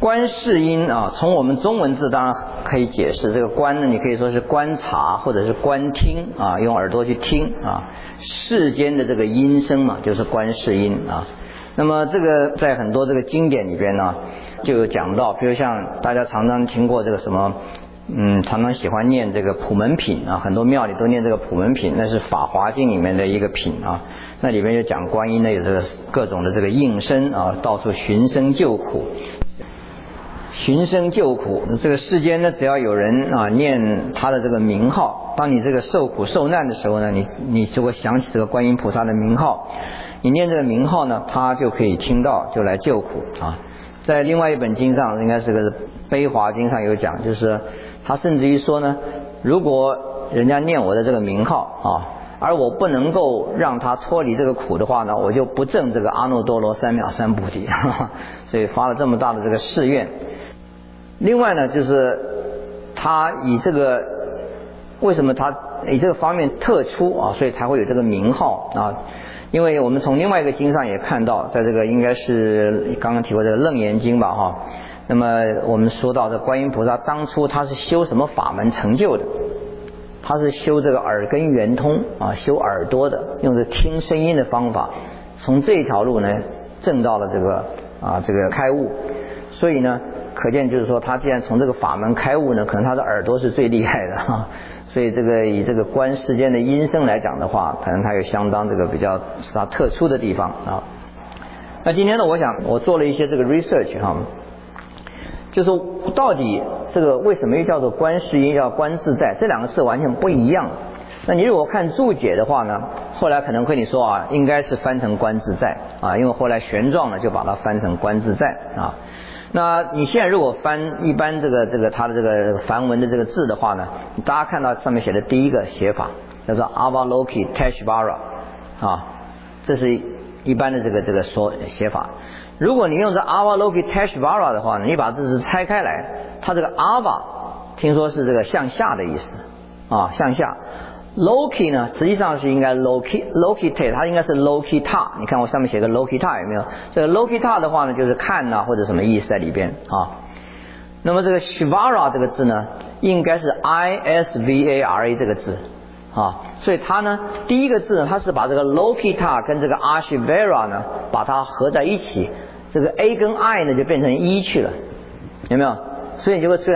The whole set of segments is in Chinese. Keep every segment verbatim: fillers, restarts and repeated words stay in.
观世音啊，从我们中文字当然可以解释，这个观呢，你可以说是观察或者是观听啊，用耳朵去听啊。世间的这个音声嘛，就是观世音啊。那么这个在很多这个经典里边呢，就有讲到，比如像大家常常听过这个什么，嗯，常常喜欢念这个普门品啊，很多庙里都念这个普门品，那是法华经里面的一个品啊。那里面就讲观音呢有这个各种的这个应身啊，到处寻声救苦。寻声救苦，这个世间呢，只要有人啊念他的这个名号，当你这个受苦受难的时候呢，你你就会想起这个观音菩萨的名号，你念这个名号呢，他就可以听到，就来救苦啊。在另外一本经上，应该是个悲华经上有讲，就是他甚至于说呢，如果人家念我的这个名号啊，而我不能够让他脱离这个苦的话呢，我就不证这个阿耨多罗三藐三菩提，呵呵，所以发了这么大的这个誓愿。另外呢，就是他以这个为什么他以这个方面特出啊，所以才会有这个名号啊。因为我们从另外一个经上也看到，在这个应该是刚刚提过这个楞严经吧哈。那么我们说到这观音菩萨当初他是修什么法门成就的？他是修这个耳根圆通啊，修耳朵的，用这听声音的方法，从这一条路呢证到了这个啊这个开悟。所以呢，可见就是说，他既然从这个法门开悟呢，可能他的耳朵是最厉害的哈。所以这个以这个观世间的音声来讲的话，可能他有相当这个比较是他特殊的地方啊。那今天呢，我想我做了一些这个 research 哈，就是说到底这个为什么又叫做观世音，叫观自在，这两个字完全不一样。那你如果看注解的话呢，后来可能跟你说啊，应该是翻成观自在啊，因为后来玄奘呢就把它翻成观自在啊。那你现在如果翻一般这个这个它的这个梵文的这个字的话呢，大家看到上面写的第一个写法叫做 Avalokiteshvara 啊，这是一般的这个这个说写法。如果你用这 Avalokiteshvara 的话呢，你把这字拆开来，它这个 Ava 听说是这个向下的意思啊，向下。Loki 呢，实际上是应该 Loki Lokite， 它应该是 Lokita。你看我上面写个 Lokita 有没有？这个 Lokita 的话呢，就是看呐、啊、或者什么意思在里边啊。那么这个 Shvara 这个字呢，应该是 I S V A R A 这个字啊。所以它呢，第一个字呢，它是把这个 Lokita 跟这个 Ashvara 呢，把它合在一起，这个 A 跟 I 呢就变成一去了，有没有？所以你就会出现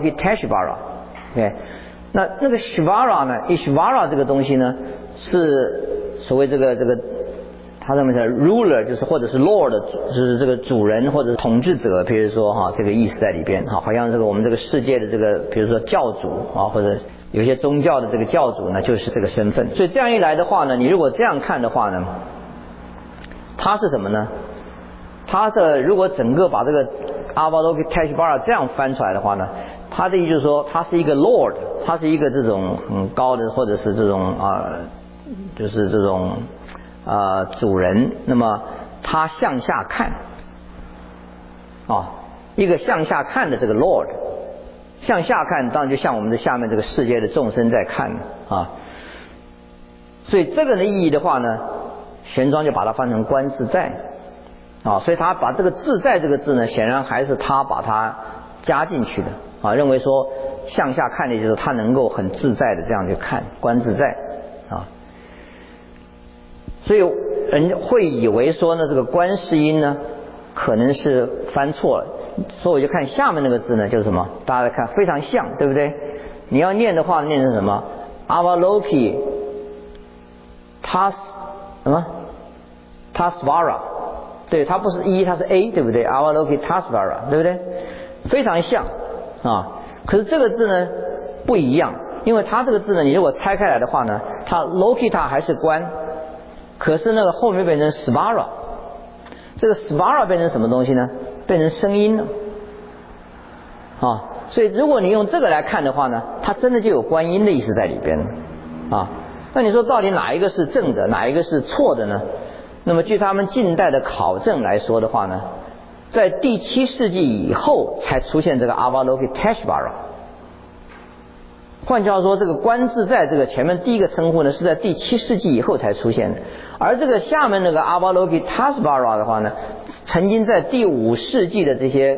Avalokiteshvara。OK。那那个 Shvara 呢 Ishvara 这个东西呢，是所谓这个这个他这么讲 ruler， 就是或者是 lord， 就是这个主人或者是统治者，比如说哈这个意思在里边哈，好像这个我们这个世界的这个比如说教主啊，或者有些宗教的这个教主呢，就是这个身份。所以这样一来的话呢，你如果这样看的话呢，他是什么呢？他的如果整个把这个 Avalokiteshvara 这样翻出来的话呢，他的意思就是说，他是一个 Lord， 他是一个这种很高的，或者是这种啊、呃，就是这种啊、呃、主人。那么他向下看，啊，一个向下看的这个 Lord， 向下看，当然就像我们的下面这个世界的众生在看啊。所以这个的意义的话呢，玄奘就把它翻成观自在啊，所以他把这个自在这个字呢，显然还是他把它加进去的。啊，认为说向下看的就是他能够很自在的这样去看，观自在啊。所以人会以为说呢，这个观世音呢可能是翻错了，所以我就看下面那个字呢，就是什么？大家看非常像，对不对？你要念的话，念成什么 ？Avaloki Tas 什么 Tasvara， 对，它不是一，它是 A， 对不对 ？Avaloki Tasvara， 对不对？非常像。啊，可是这个字呢不一样，因为它这个字呢，你如果拆开来的话呢，它 Lokita 还是观，可是那个后面变成 Svara， 这个 Svara 变成什么东西呢？变成声音了。啊，所以如果你用这个来看的话呢，它真的就有观音的意思在里边啊。那你说到底哪一个是正的，哪一个是错的呢？那么据他们近代的考证来说的话呢，在第七世纪以后才出现这个 Avalokiteshvara。换句话说，这个观自在这个前面第一个称呼呢，是在第七世纪以后才出现的。而这个下面那个 Avalokiteshvara 的话呢，曾经在第五世纪的这些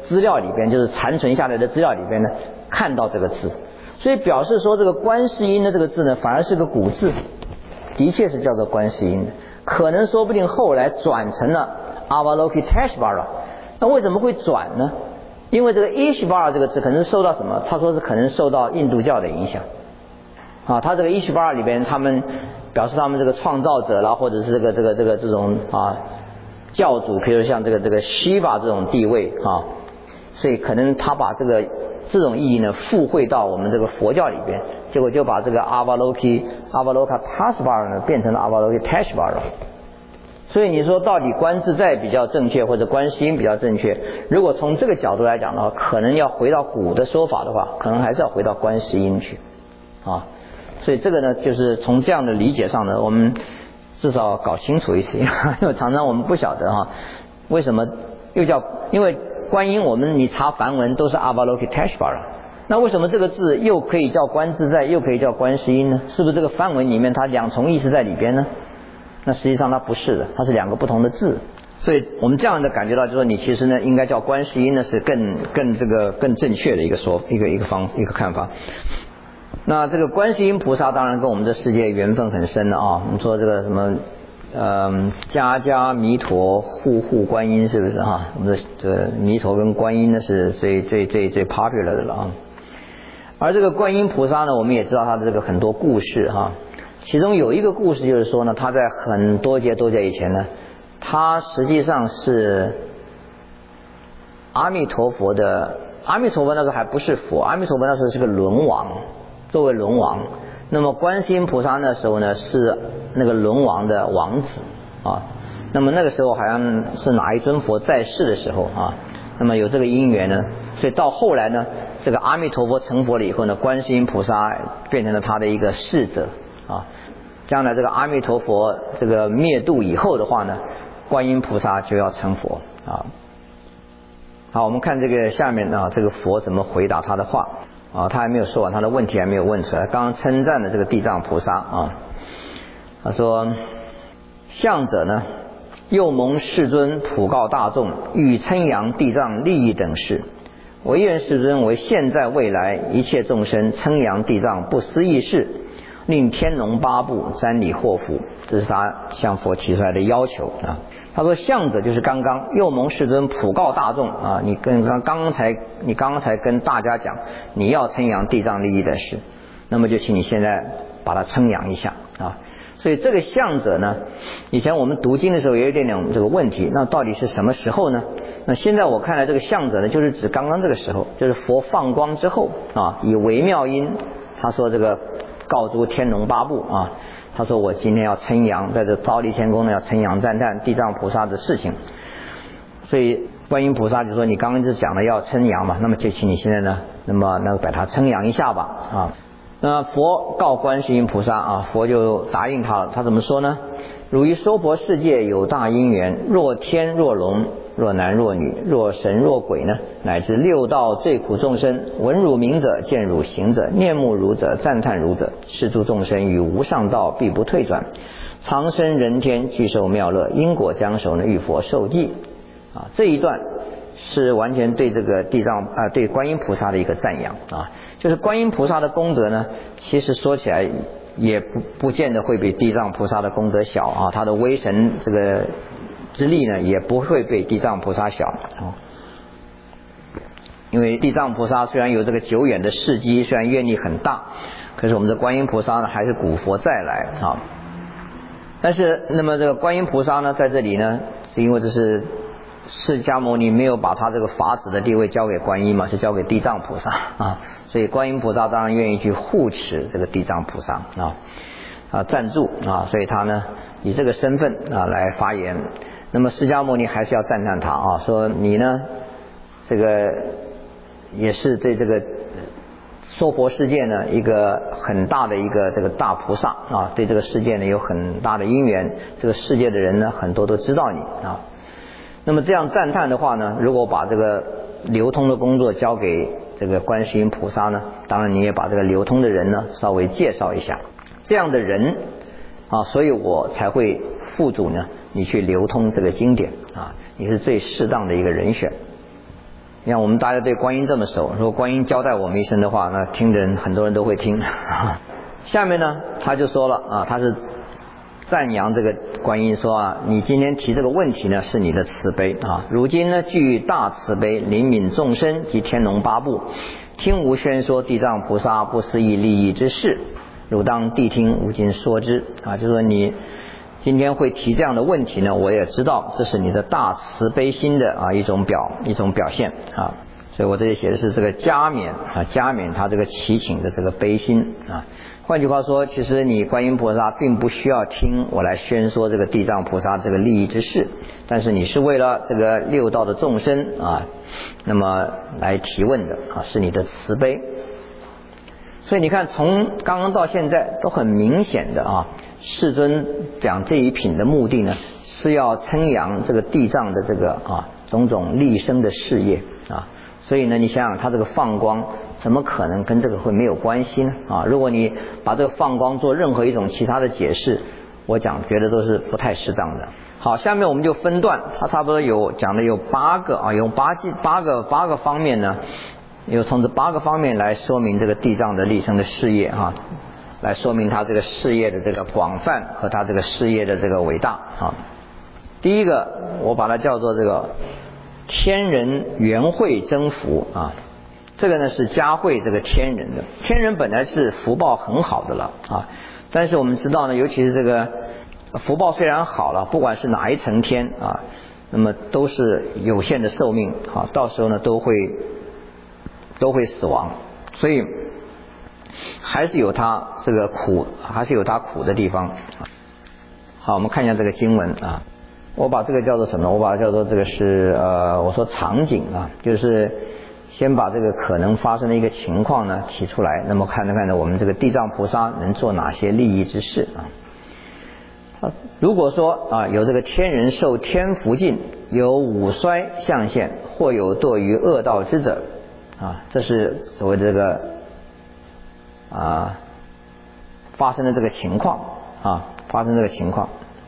资料里边，就是残存下来的资料里边呢，看到这个字，所以表示说这个观世音的这个字呢，反而是个古字，的确是叫做观世音的，可能说不定后来转成了 Avalokiteshvara。 那为什么会转呢？因为这个 Ishvara 这个字可能是受到什么？他说是可能受到印度教的影响啊，他这个 Ishvara 里边，他们表示他们这个创造者啦，或者是这个这个这个这种啊教主，比如像这个这个 Shiva 这种地位啊，所以可能他把这个这种意义呢附会到我们这个佛教里边，结果就把这个 Avaloki Avalokiteshvara 呢变成了 Avalokiteshvara。所以你说到底观自在比较正确，或者观世音比较正确？如果从这个角度来讲的话，可能要回到古的说法的话，可能还是要回到观世音去啊。所以这个呢，就是从这样的理解上呢，我们至少搞清楚一些，因为常常我们不晓得哈、啊，为什么又叫，因为观音我们你查梵文都是 Avalokiteshvara， 那为什么这个字又可以叫观自在，又可以叫观世音呢？是不是这个梵文里面它两重意思在里边呢？那实际上它不是的，它是两个不同的字。所以我们这样的感觉到，就是说你其实呢应该叫观世音呢是更更这个更正确的一个说一个一个方一个看法。那这个观世音菩萨当然跟我们这世界缘分很深的啊。我们说这个什么呃家家弥陀，户户观音，是不是哈？我们的这个弥陀跟观音呢是最最最最 popular 的了啊。而这个观音菩萨呢，我们也知道他的这个很多故事哈。其中有一个故事就是说呢，他在很多劫多劫以前呢，他实际上是阿弥陀佛的，阿弥陀佛那时候还不是佛，阿弥陀佛那时候是个轮王，作为轮王。那么观世音菩萨那时候呢是那个轮王的王子啊。那么那个时候好像是哪一尊佛在世的时候啊，那么有这个因缘呢，所以到后来呢，这个阿弥陀佛成佛了以后呢，观世音菩萨变成了他的一个侍者啊。将来这个阿弥陀佛这个灭度以后的话呢，观音菩萨就要成佛啊。好，我们看这个下面啊，这个佛怎么回答他的话啊？他还没有说完，他的问题还没有问出来。刚刚称赞的这个地藏菩萨啊，他说：向者呢，又蒙世尊普告大众，欲称扬地藏利益等事。唯愿世尊为现在未来一切众生称扬地藏不思议事，令天龙八部瞻礼祸福。这是他向佛提出来的要求啊。他说向者就是刚刚又蒙世尊普告大众啊，你跟刚刚才你刚刚才跟大家讲你要称扬地藏利益的事，那么就请你现在把它称扬一下啊。所以这个向者呢，以前我们读经的时候也有点点这个问题，那到底是什么时候呢？那现在我看来这个向者呢，就是指刚刚这个时候，就是佛放光之后啊，以微妙音他说这个告诸天龙八部啊，他说我今天要称扬，在这忉利天宫呢要称扬赞叹地藏菩萨的事情。所以观音菩萨就说你刚刚就讲了要称扬嘛，那么就请你现在呢，那么那个把它称扬一下吧啊。那佛告观世音菩萨啊，佛就答应他了。他怎么说呢？汝于娑婆世界有大因缘，若天若龙，若男若女，若神若鬼呢，乃至六道最苦众生，闻汝名者，见汝行者，念慕汝者，赞叹汝者，是诸众生于无上道必不退转，长生人天，具受妙乐，因果将熟呢，遇佛受记啊。这一段是完全对这个地藏啊、呃，对观音菩萨的一个赞扬啊。就是观音菩萨的功德呢，其实说起来也不不见得会比地藏菩萨的功德小啊，他的威神这个之力呢，也不会比地藏菩萨小啊。因为地藏菩萨虽然有这个久远的事迹，虽然愿力很大，可是我们的观音菩萨呢，还是古佛再来啊。但是那么这个观音菩萨呢，在这里呢，是因为这是释迦牟尼没有把他这个法子的地位交给观音嘛，是交给地藏菩萨啊，所以观音菩萨当然愿意去护持这个地藏菩萨啊啊赞助啊，所以他呢以这个身份啊来发言。那么释迦牟尼还是要赞叹他啊，说你呢这个也是对这个娑婆世界呢一个很大的一个这个大菩萨啊，对这个世界呢有很大的因缘，这个世界的人呢很多都知道你啊。那么这样赞叹的话呢，如果把这个流通的工作交给这个观世音菩萨呢，当然你也把这个流通的人呢稍微介绍一下，这样的人啊，所以我才会付嘱呢你去流通这个经典啊，你是最适当的一个人选。 你看我们大家对观音这么熟，如果观音交代我们一声的话，那听的人很多人都会听。下面呢他就说了啊，他是赞扬这个观音说啊，你今天提这个问题呢是你的慈悲啊，如今呢具大慈悲，怜悯众生及天龙八部，听无宣说地藏菩萨不思议利益之事，汝当谛听，无尽说之啊，就说你今天会提这样的问题呢，我也知道这是你的大慈悲心的啊一种表一种表现啊，所以我这里写的是这个加冕啊，加冕他这个祈请的这个悲心啊。换句话说，其实你观音菩萨并不需要听我来宣说这个地藏菩萨这个利益之事，但是你是为了这个六道的众生啊，那么来提问的啊，是你的慈悲。所以你看从刚刚到现在都很明显的啊，世尊讲这一品的目的呢，是要称扬这个地藏的这个啊种种利生的事业啊，所以呢你想想他这个放光怎么可能跟这个会没有关系呢啊？如果你把这个放光做任何一种其他的解释，我讲觉得都是不太适当的。好，下面我们就分段，他差不多有讲的有八个啊，有八记八个八个方面呢，有从这八个方面来说明这个地藏的利生的事业啊，来说明他这个事业的这个广泛和他这个事业的这个伟大啊。第一个我把它叫做这个天人缘会增福啊，这个呢是加惠这个天人的，天人本来是福报很好的了啊，但是我们知道呢，尤其是这个福报虽然好了，不管是哪一层天啊，那么都是有限的寿命啊，到时候呢都会都会死亡，所以还是有它这个苦，还是有它苦的地方。好，我们看一下这个经文啊，我把这个叫做什么？我把它叫做这个是呃，我说场景啊，就是先把这个可能发生的一个情况呢提出来，那么看着看着我们这个地藏菩萨能做哪些利益之事啊？如果说啊有这个天人受天福尽，有五衰象现，或有堕于恶道之者啊，这是所谓的这个啊发生的这个情况啊，发生这个情况。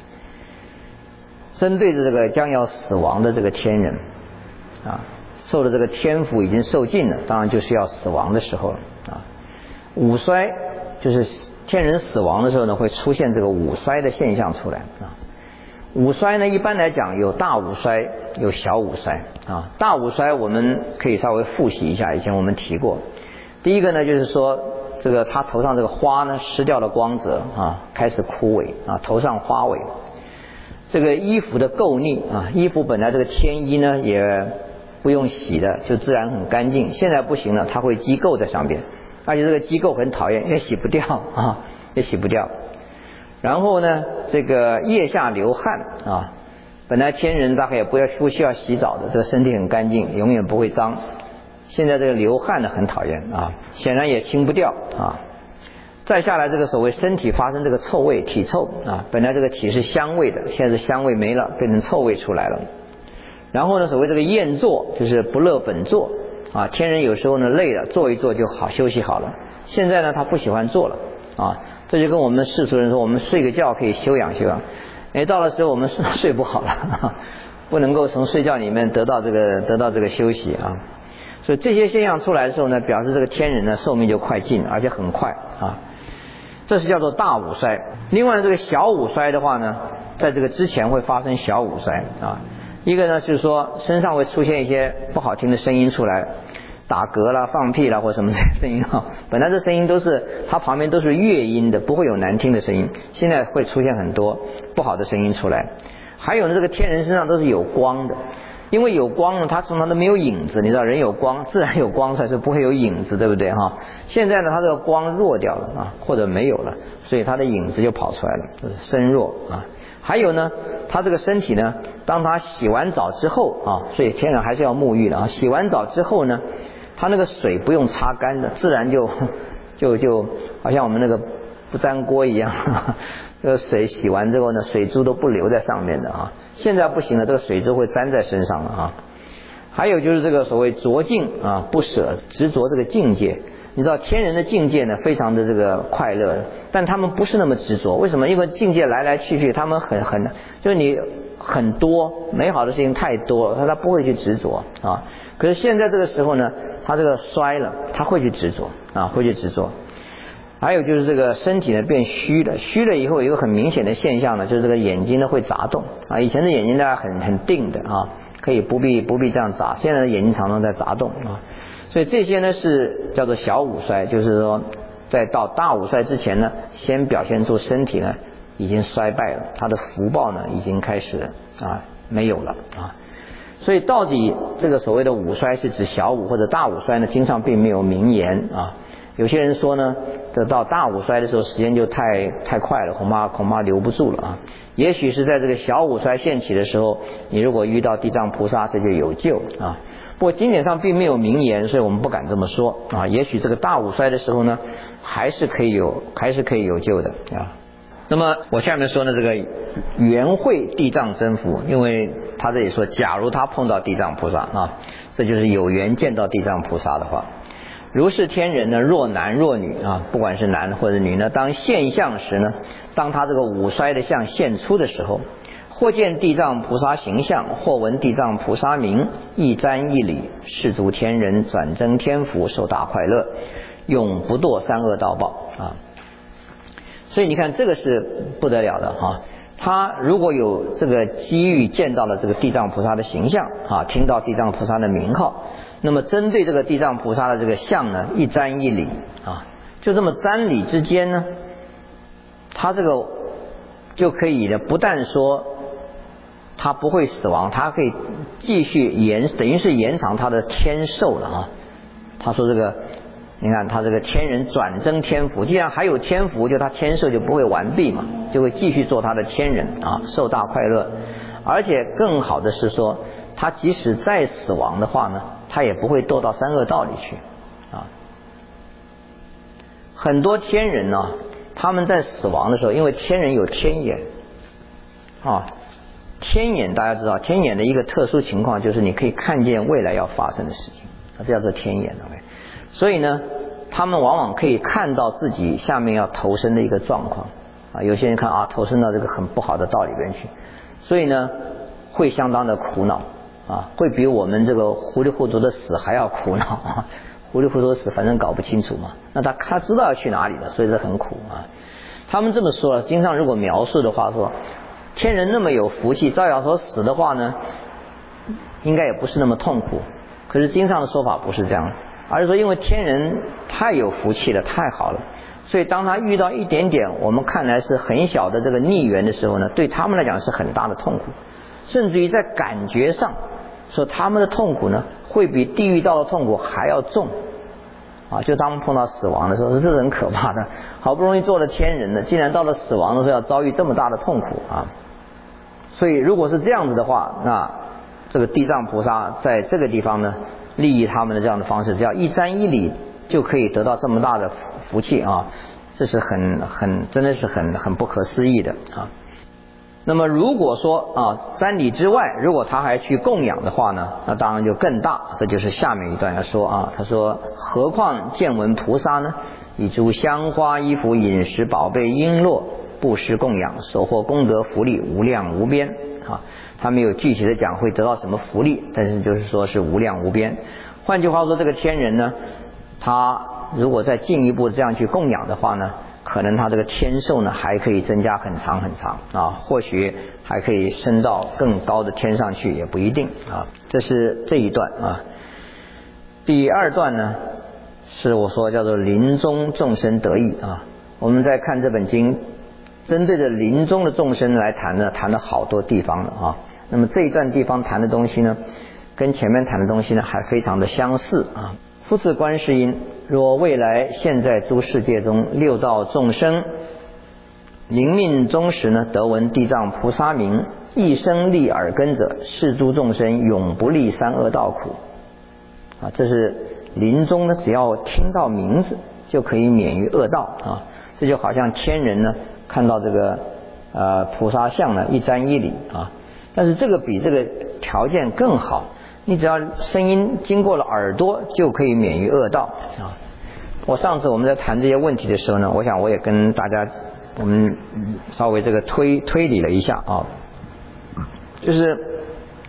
针对着这个将要死亡的这个天人啊，受的这个天福已经受尽了，当然就是要死亡的时候了啊。五衰就是天人死亡的时候呢，会出现这个五衰的现象出来啊。五衰呢，一般来讲有大五衰，有小五衰啊。大五衰我们可以稍微复习一下，以前我们提过。第一个呢，就是说这个他头上这个花呢失掉了光泽啊，开始枯萎啊，头上花萎。这个衣服的垢腻啊，衣服本来这个天衣呢也不用洗的，就自然很干净。现在不行了，它会积垢在上边，而且这个积垢很讨厌，也洗不掉啊，也洗不掉。然后呢，这个腋下流汗啊，本来天人大概也不要不需要洗澡的，这个身体很干净，永远不会脏。现在这个流汗呢很讨厌啊，显然也清不掉啊。再下来这个所谓身体发生这个臭味，体臭啊，本来这个体是香味的，现在是香味没了，变成臭味出来了。然后呢，所谓这个厌坐，就是不乐本坐啊，天人有时候呢累了，坐一坐就好，休息好了。现在呢他不喜欢坐了啊，这就跟我们世俗人说，我们睡个觉可以休养休养，哎，到了时候我们睡不好了，不能够从睡觉里面得到这个得到这个休息啊。所以这些现象出来的时候呢，表示这个天人呢寿命就快尽，而且很快啊。这是叫做大五衰。另外这个小五衰的话呢，在这个之前会发生小五衰啊。一个呢就是说身上会出现一些不好听的声音出来，打嗝啦、放屁啦或什么这些声音啊，本来这声音都是它旁边都是乐音的，不会有难听的声音，现在会出现很多不好的声音出来。还有呢，这个天人身上都是有光的，因为有光呢，它从来都没有影子，你知道人有光自然有光出来，就不会有影子，对不对哈？现在呢它这个光弱掉了啊，或者没有了，所以它的影子就跑出来了，就是身弱啊。还有呢，他这个身体呢，当他洗完澡之后啊，所以天人还是要沐浴的啊。洗完澡之后呢，他那个水不用擦干的，自然就就就好像我们那个不粘锅一样，这个水洗完之后呢，水珠都不留在上面的啊。现在不行了，这个水珠会粘在身上了啊。还有就是这个所谓着境啊，不舍执着这个境界。你知道天人的境界呢，非常的这个快乐，但他们不是那么执着。为什么？因为境界来来去去，他们很很就是你很多美好的事情太多了，他他不会去执着啊。 可是现在这个时候呢，他这个衰了，他会去执着啊，会去执着。还有就是这个身体呢变虚了，虚了以后有一个很明显的现象呢，就是这个眼睛呢会眨动啊。以前的眼睛大家很很定的啊，可以不必不必这样眨，现在的眼睛常常在眨动啊。所以这些呢是叫做小五衰，就是说在到大五衰之前呢，先表现出身体呢已经衰败了，他的福报呢已经开始啊没有了啊。所以到底这个所谓的五衰是指小五或者大五衰呢？经上并没有明言啊。有些人说呢，这到大五衰的时候时间就太太快了，恐怕恐怕留不住了啊。也许是在这个小五衰现起的时候，你如果遇到地藏菩萨，这就有救啊。不过经典上并没有明言，所以我们不敢这么说啊。也许这个大五衰的时候呢，还是可以有，还是可以有救的啊。那么我下面说呢，这个缘会地藏真福，因为他这里说，假如他碰到地藏菩萨啊，这就是有缘见到地藏菩萨的话。如是天人呢，若男若女啊，不管是男或者女呢，当现象时呢，当他这个五衰的相现出的时候，或见地藏菩萨形象，或闻地藏菩萨名，一瞻一礼，世俗天人转增天福，受大快乐，永不堕三恶道报啊。所以你看这个是不得了的哈、啊。他如果有这个机遇见到了这个地藏菩萨的形象啊，听到地藏菩萨的名号，那么针对这个地藏菩萨的这个像呢，一瞻一礼啊，就这么瞻礼之间呢，他这个就可以呢，不但说他不会死亡，他可以继续延，等于是延长他的天寿了啊。他说这个，你看他这个天人转增天福，既然还有天福，就他天寿就不会完毕嘛，就会继续做他的天人啊，受大快乐。而且更好的是说，他即使再死亡的话呢，他也不会堕到三恶道里去啊。很多天人呢、啊，他们在死亡的时候，因为天人有天眼啊，天眼大家知道，天眼的一个特殊情况就是你可以看见未来要发生的事情，这叫做天眼。OK， 所以呢，他们往往可以看到自己下面要投身的一个状况啊。有些人看啊，投身到这个很不好的道里边去，所以呢，会相当的苦恼啊，会比我们这个糊里糊涂的死还要苦恼啊。糊里糊涂的死，反正搞不清楚嘛。那他他知道要去哪里的，所以这很苦啊。他们这么说了，经上如果描述的话说，天人那么有福气，照要说死的话呢，应该也不是那么痛苦。可是经上的说法不是这样，而是说因为天人太有福气了，太好了，所以当他遇到一点点我们看来是很小的这个逆缘的时候呢，对他们来讲是很大的痛苦，甚至于在感觉上说他们的痛苦呢，会比地狱道的痛苦还要重啊！就当碰到死亡的时候，这是很可怕的。好不容易做了天人的，竟然到了死亡的时候要遭遇这么大的痛苦啊！所以如果是这样子的话，那这个地藏菩萨在这个地方呢，利益他们的这样的方式，只要一瞻一礼就可以得到这么大的福气啊！这是很很真的是很很不可思议的啊！那么如果说啊，瞻礼之外，如果他还去供养的话呢，那当然就更大。这就是下面一段要说啊，他说何况见闻菩萨呢，以诸香花衣服饮食宝贝璎珞布施供养，所获功德福利无量无边啊。他没有具体的讲会得到什么福利，但是就是说是无量无边。换句话说，这个天人呢，他如果再进一步这样去供养的话呢，可能他这个天寿呢还可以增加很长很长啊，或许还可以升到更高的天上去，也不一定啊。这是这一段啊。第二段呢，是我说叫做临终众生得益啊。我们在看这本经，针对着临终的众生来谈呢，谈了好多地方了啊。那么这一段地方谈的东西呢，跟前面谈的东西呢还非常的相似啊。复次观世音，若未来现在诸世界中六道众生临命终时呢，得闻地藏菩萨名，一生立耳根者，是诸众生永不历三恶道苦啊。这是临终呢，只要听到名字就可以免于恶道啊。这就好像天人呢看到这个呃菩萨像呢，一瞻一礼啊。但是这个比这个条件更好，你只要声音经过了耳朵就可以免于恶道啊。我上次我们在谈这些问题的时候呢，我想我也跟大家我们稍微这个推推理了一下啊，就是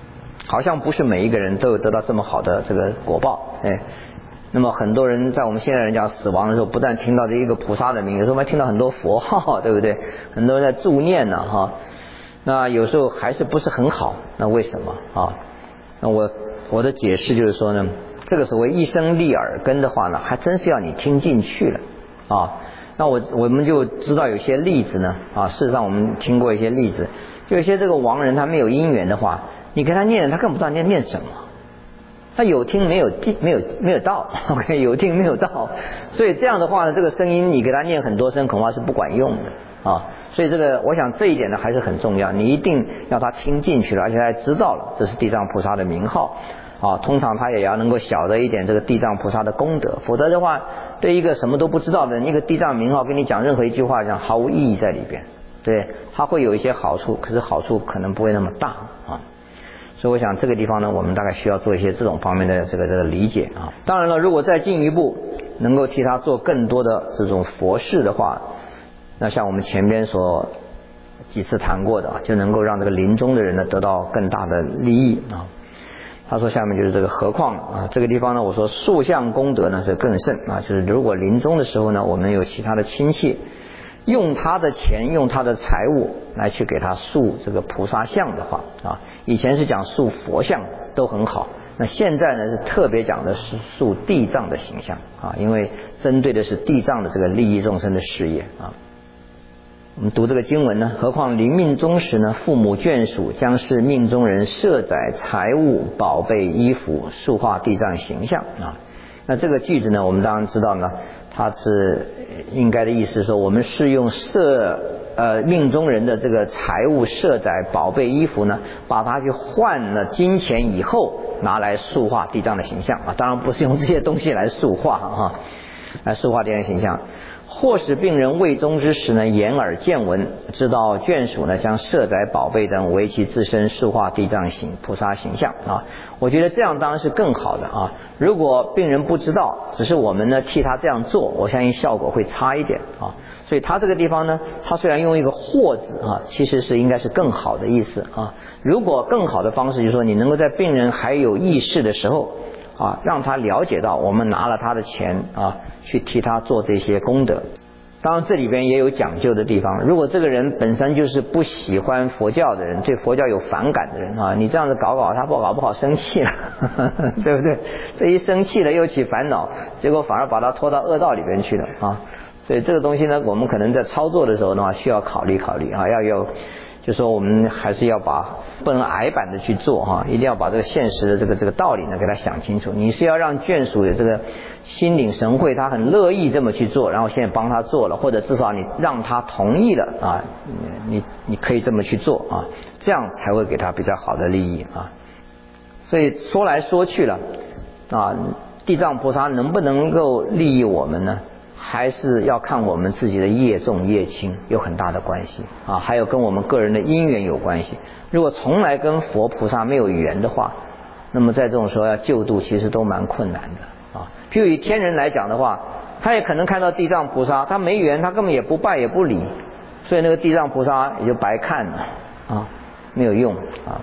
好像不是每一个人都有得到这么好的这个果报，哎。那么很多人在我们现在人讲死亡的时候，不但听到这一个菩萨的名，有时候还听到很多佛号，对不对？很多人在助念呢，哈。那有时候还是不是很好，那为什么啊？那我我的解释就是说呢，这个所谓一生立耳根的话呢，还真是要你听进去了啊。那我我们就知道有些例子呢，啊，事实上我们听过一些例子，就有些这个亡人他没有因缘的话，你跟他念，他更不知道念念什么。他有听没有听没有没有到 ，OK， 有听没有到，所以这样的话呢，这个声音你给他念很多声，恐怕是不管用的啊。所以这个，我想这一点呢还是很重要，你一定要他听进去了，而且他知道了这是地藏菩萨的名号啊。通常他也要能够晓得一点这个地藏菩萨的功德，否则的话，对一个什么都不知道的人，一个地藏名号跟你讲任何一句话，讲毫无意义在里边。对，他会有一些好处，可是好处可能不会那么大啊。所以我想这个地方呢，我们大概需要做一些这种方面的这个这个理解啊。当然了，如果再进一步能够替他做更多的这种佛事的话，那像我们前边所几次谈过的，就能够让这个临终的人呢得到更大的利益啊。他说下面就是这个何况啊，这个地方呢，我说塑像功德呢是更甚啊，就是如果临终的时候呢，我们有其他的亲戚用他的钱用他的财物来去给他塑这个菩萨像的话啊，以前是讲塑佛像都很好，那现在呢是特别讲的是塑地藏的形象啊，因为针对的是地藏的这个利益众生的事业啊。我们读这个经文呢，何况临命终时呢，父母眷属将是命中人设载财物、宝贝、衣服，塑化地藏形象啊。那这个句子呢，我们当然知道呢，它是应该的意思说，我们是用设呃命中人的这个财物、设载、宝贝、衣服呢，把它去换了金钱以后，拿来塑化地藏的形象啊。当然不是用这些东西来塑化啊，来塑化地藏形象。或使病人未终之时呢，眼耳见闻，知道眷属呢将设载宝贝等为其自身塑化地藏形菩萨形象啊。我觉得这样当然是更好的啊。如果病人不知道，只是我们呢替他这样做，我相信效果会差一点啊。所以他这个地方呢，他虽然用一个或字啊，其实是应该是更好的意思啊。如果更好的方式就是说，你能够在病人还有意识的时候啊，让他了解到我们拿了他的钱啊，去替他做这些功德。当然这里边也有讲究的地方，如果这个人本身就是不喜欢佛教的人，对佛教有反感的人啊，你这样子搞搞他不搞不好生气了呵呵，对不对？这一生气了又起烦恼，结果反而把他拖到恶道里边去了啊。所以这个东西呢，我们可能在操作的时候呢，需要考虑考虑啊，要有就说我们还是要把不能矮板的去做哈，一定要把这个现实的这个这个道理呢给他想清楚。你是要让眷属有这个心领神会，他很乐意这么去做，然后现在帮他做了，或者至少你让他同意了啊，你你可以这么去做啊，这样才会给他比较好的利益啊。所以说来说去了啊，地藏菩萨能不能够利益我们呢？还是要看我们自己的业重业轻有很大的关系啊，还有跟我们个人的因缘有关系。如果从来跟佛菩萨没有缘的话，那么在这种时候要救度其实都蛮困难的啊。譬如以天人来讲的话，他也可能看到地藏菩萨，他没缘，他根本也不拜也不理，所以那个地藏菩萨也就白看了啊，没有用啊。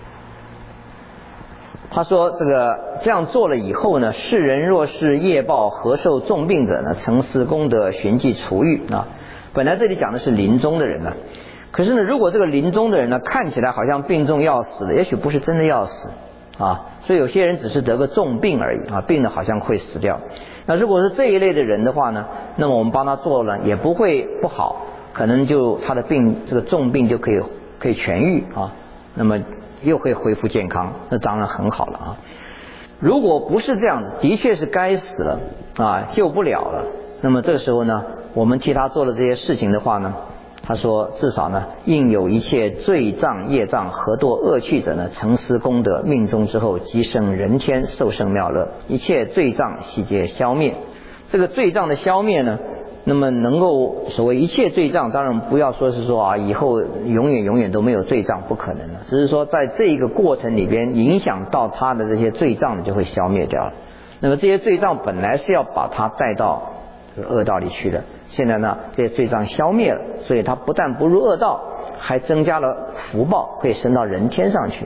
他说这个这样做了以后呢，世人若是业报何受重病者呢，曾思功德寻迹除愈啊。本来这里讲的是临终的人呢，可是呢，如果这个临终的人呢，看起来好像病重要死的，也许不是真的要死啊，所以有些人只是得个重病而已啊，病的好像会死掉。那如果是这一类的人的话呢，那么我们帮他做了也不会不好，可能就他的病这个重病就可以可以痊愈啊，那么又会恢复健康，那当然很好了啊。如果不是这样的，的确是该死了啊，救不了了，那么这个时候呢，我们替他做了这些事情的话呢，他说至少呢，应有一切罪障业障何堕恶趣者呢，曾思功德，命终之后即生人天，受生妙乐，一切罪障悉皆消灭。这个罪障的消灭呢，那么能够所谓一切罪障，当然不要说是说啊以后永远永远都没有罪障，不可能的，只是说在这一个过程里边影响到他的这些罪障就会消灭掉了。那么这些罪障本来是要把他带到恶道里去的，现在呢这些罪障消灭了，所以他不但不入恶道，还增加了福报，可以升到人天上去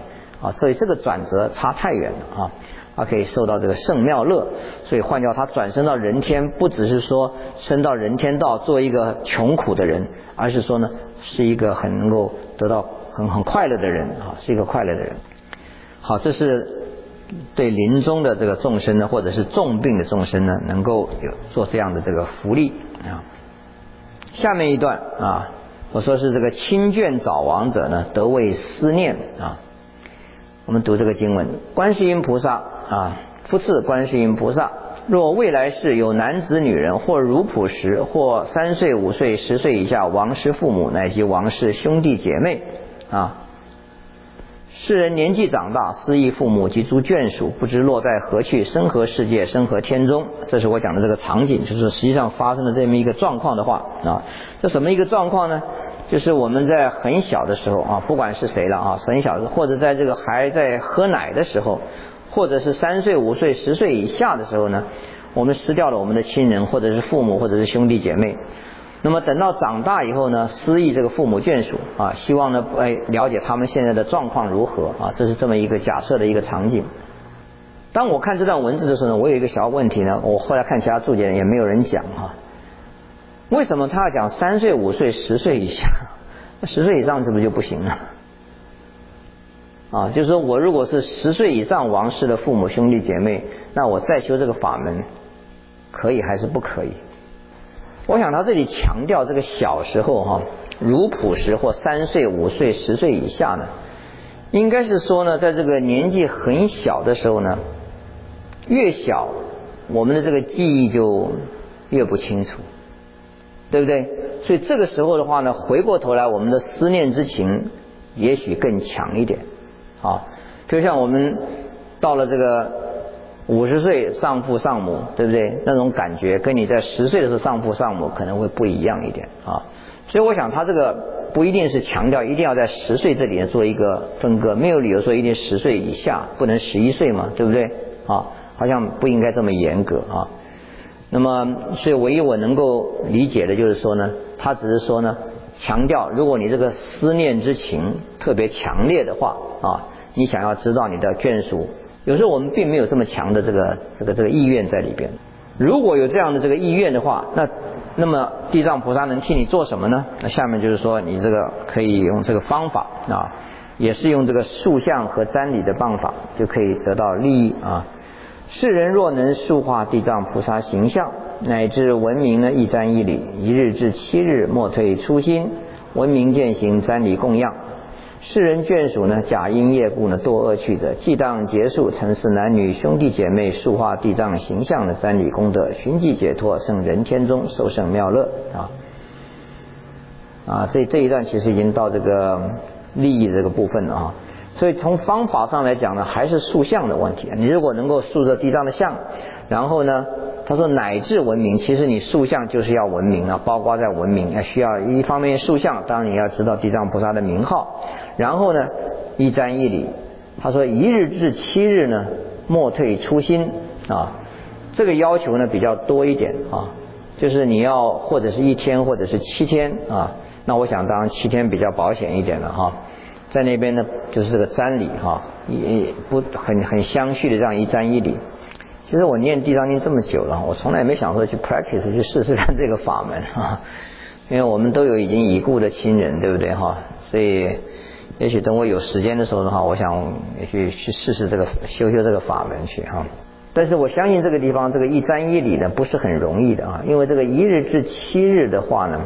啊，所以这个转折差太远了啊，他可以受到这个圣妙乐。所以换句话，他转生到人天，不只是说升到人天道做一个穷苦的人，而是说呢是一个很能够得到很很快乐的人啊，是一个快乐的人。好，这是对临终的这个众生呢，或者是重病的众生呢，能够有做这样的这个福利啊。下面一段啊，我说是这个亲眷早亡者呢，得为思念啊。我们读这个经文：观世音菩萨啊，复次观世音菩萨，若未来世有男子女人，或如朴实，或三岁、五岁、十岁以下亡失父母，乃及亡失兄弟姐妹啊。世人年纪长大，思忆父母及诸眷属，不知落在何去，生何世界，生何天中。这是我讲的这个场景，就是实际上发生的这么一个状况的话啊，这什么一个状况呢？就是我们在很小的时候啊，不管是谁了啊，很小的，或者在这个还在喝奶的时候，或者是三岁、五岁、十岁以下的时候呢，我们失掉了我们的亲人，或者是父母，或者是兄弟姐妹。那么等到长大以后呢，思忆这个父母眷属啊，希望呢，哎，了解他们现在的状况如何啊，这是这么一个假设的一个场景。当我看这段文字的时候呢，我有一个小问题呢，我后来看其他注解也没有人讲啊，为什么他要讲三岁、五岁、十岁以下？那十岁以上是不是就不行了？啊，就是说我如果是十岁以上亡失的父母兄弟姐妹，那我再修这个法门，可以还是不可以？我想他这里强调这个小时候哈、啊，如朴实或三岁、五岁、十岁以下呢，应该是说呢，在这个年纪很小的时候呢，越小我们的这个记忆就越不清楚，对不对？所以这个时候的话呢，回过头来我们的思念之情也许更强一点啊。就像我们到了这个五十岁丧父丧母，对不对？那种感觉跟你在十岁的时候丧父丧母可能会不一样一点啊。所以我想他这个不一定是强调一定要在十岁这里面做一个分割，没有理由说一定十岁以下，不能十一岁嘛，对不对啊？好像不应该这么严格啊。那么所以唯一我能够理解的就是说呢，他只是说呢，强调如果你这个思念之情特别强烈的话啊，你想要知道你的眷属，有时候我们并没有这么强的这个这个这个意愿在里边。如果有这样的这个意愿的话，那那么地藏菩萨能替你做什么呢？那下面就是说你这个可以用这个方法啊，也是用这个塑像和瞻礼的办法，就可以得到利益啊。世人若能塑化地藏菩萨形象，乃至闻名呢一瞻一礼，一日至七日莫退初心，闻名践行瞻礼供养。世人眷属呢，假因业故呢堕恶趣者，既当结束尘世男女兄弟姐妹塑化地藏形象的瞻礼功德，寻迹解脱，胜人天中，受胜妙乐啊！啊，这这一段其实已经到这个利益这个部分了啊。所以从方法上来讲呢，还是塑像的问题。你如果能够塑着地藏的像，然后呢，他说乃至闻名，其实你塑像就是要闻名了，包括在闻名，要需要一方面塑像，当然你要知道地藏菩萨的名号。然后呢，一瞻一礼，他说一日至七日呢，莫退初心啊，这个要求呢比较多一点啊，就是你要或者是一天或者是七天啊，那我想当然七天比较保险一点了哈、啊，在那边呢就是这个瞻礼哈，也不很很相续的这样一瞻一礼。其实我念地藏经这么久了，我从来没想说去 practice 去试试看这个法门啊，因为我们都有已经已故的亲人，对不对哈？所以也许等我有时间的时候的话，我想也许去试试这个修修这个法门去哈。但是我相信这个地方这个一瞻一礼呢不是很容易的啊，因为这个一日至七日的话呢，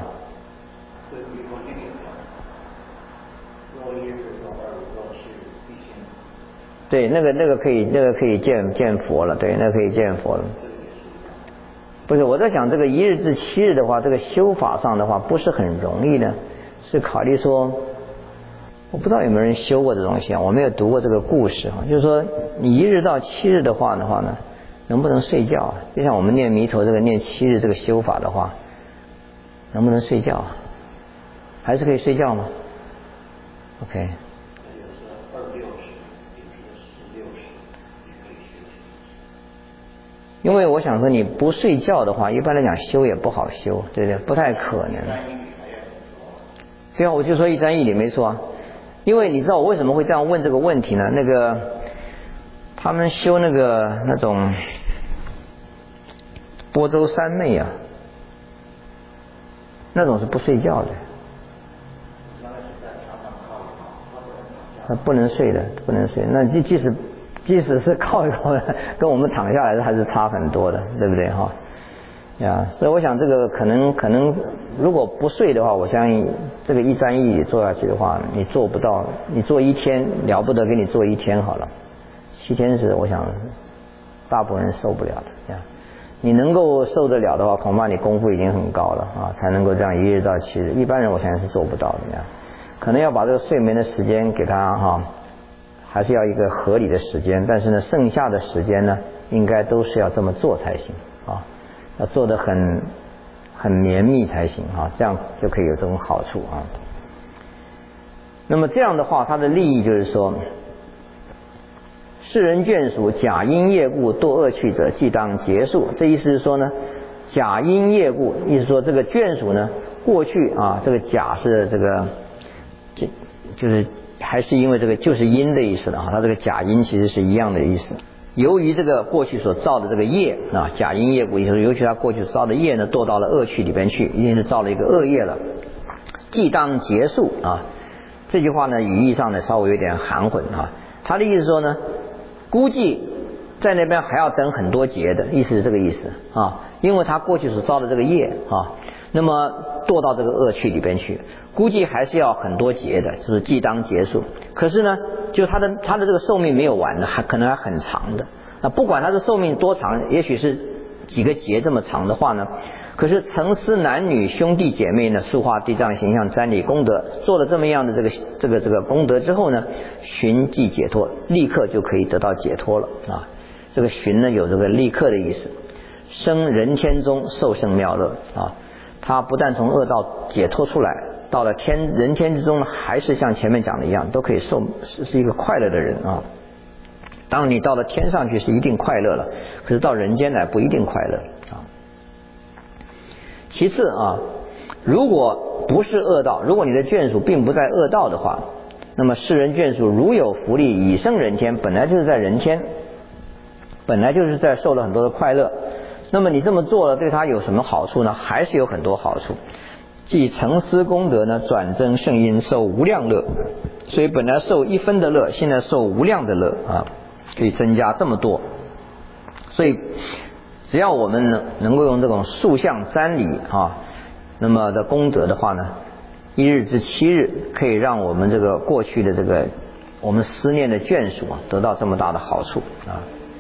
对，那个那个可以那个可以见见佛了，对，那个可以见佛了。不是，我在想这个一日至七日的话，这个修法上的话不是很容易呢，是考虑说，我不知道有没有人修过这东西啊，我没有读过这个故事啊，就是说你一日到七日的话的话呢，能不能睡觉啊？就像我们念弥陀这个念七日这个修法的话，能不能睡觉啊？还是可以睡觉吗 ？OK。因为我想说你不睡觉的话，一般来讲修也不好修，对不对？不太可能。对啊，我就说一瞻一礼没错啊。 因为你知道我为什么会这样问这个问题呢？那个他们修那个那种波州三昧啊，那种是不睡觉的，他不能睡的，不能睡。那即即使即使是靠一靠的，跟我们躺下来的还是差很多的，对不对哈？呀，所以我想这个可能可能如果不睡的话，我相信这个一沾一里做下去的话，你做不到，你做一天了不得，给你做一天好了，七天是我想大部分人受不了的呀。你能够受得了的话，恐怕你功夫已经很高了啊，才能够这样一日到七日。一般人我相信是做不到的呀，可能要把这个睡眠的时间给他哈，还是要一个合理的时间，但是呢，剩下的时间呢，应该都是要这么做才行啊。要做得很很绵密才行啊，这样就可以有这种好处啊。那么这样的话，它的利益就是说，世人眷属假因业故堕恶趣者，即当结束。这意思是说呢，假因业故，意思说这个眷属呢，过去啊，这个假是这个，就就是还是因为这个就是因的意思的啊，它这个假因其实是一样的意思。由于这个过去所造的这个业啊，假因业故，也就是尤其他过去所造的业呢，堕到了恶趣里边去，一定是造了一个恶业了。即当结束啊，这句话呢语义上呢稍微有点含混啊。他的意思说呢，估计在那边还要等很多劫的，意思是这个意思啊，因为他过去所造的这个业啊，那么堕到这个恶趣里边去，估计还是要很多劫的，就是即当结束。可是呢，就他的他的这个寿命没有完的，还可能还很长的。那不管他的寿命多长，也许是几个劫这么长的话呢，可是承思男女兄弟姐妹呢，塑化地藏形象瞻礼功德，做了这么样的这个这个这个功德之后呢，寻即解脱，立刻就可以得到解脱了啊。这个寻呢有这个立刻的意思，生人天中受胜妙乐啊，他不但从恶道解脱出来，到了天人天之中还是像前面讲的一样，都可以受是是一个快乐的人啊。当然你到了天上去是一定快乐了，可是到人间来不一定快乐啊。其次啊，如果不是恶道，如果你的眷属并不在恶道的话，那么世人眷属如有福利已生人天，本来就是在人天，本来就是在受了很多的快乐，那么你这么做了对他有什么好处呢？还是有很多好处。即承思功德呢，转增圣因，受无量乐。所以本来受一分的乐，现在受无量的乐啊，可以增加这么多。所以只要我们能能够用这种数相瞻礼啊，那么的功德的话呢，一日至七日可以让我们这个过去的这个我们思念的眷属啊，得到这么大的好处啊。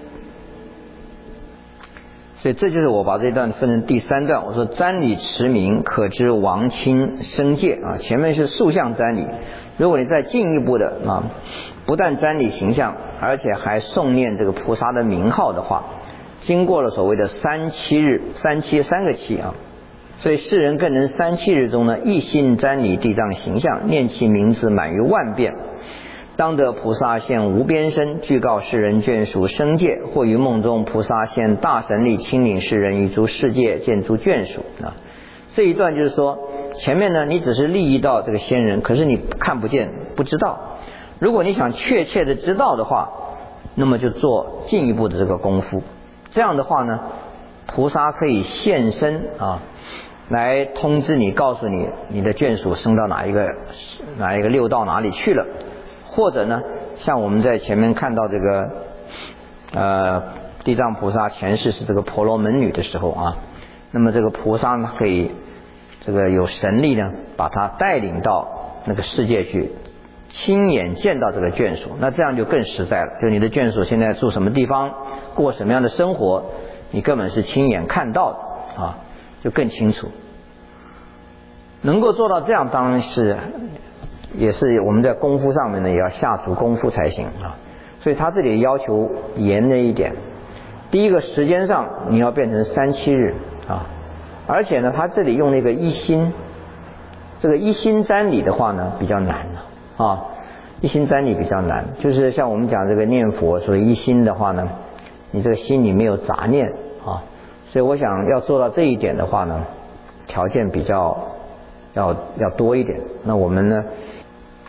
所以这就是我把这段分成第三段，我说瞻礼持名可知亡亲生戒啊，前面是数相瞻礼，如果你再进一步的啊，不但瞻礼形象，而且还诵念这个菩萨的名号的话，经过了所谓的三七日，三七三个七啊，所以世人更能三七日中呢，一心瞻礼地藏形象，念其名字满于万遍，当得菩萨现无边身，具告世人眷属生界，或于梦中菩萨现大神力，亲领世人于诸世界见诸眷属啊。这一段就是说，前面呢你只是利益到这个仙人，可是你看不见不知道。如果你想确切的知道的话，那么就做进一步的这个功夫。这样的话呢，菩萨可以现身啊，来通知你，告诉你你的眷属升到哪一个哪一个六道哪里去了。或者呢，像我们在前面看到这个呃地藏菩萨前世是这个婆罗门女的时候啊，那么这个菩萨呢可以这个有神力呢，把他带领到那个世界去，亲眼见到这个眷属，那这样就更实在了。就你的眷属现在住什么地方，过什么样的生活，你根本是亲眼看到的啊，就更清楚。能够做到这样，当然是也是我们在功夫上面呢，也要下足功夫才行啊。所以他这里要求严了一点。第一个时间上你要变成三七日啊，而且呢，他这里用那个一心，这个一心瞻礼的话呢比较难啊，一心瞻礼比较难，就是像我们讲这个念佛，所以一心的话呢，你这个心里没有杂念啊，所以我想要做到这一点的话呢，条件比较要要多一点。那我们呢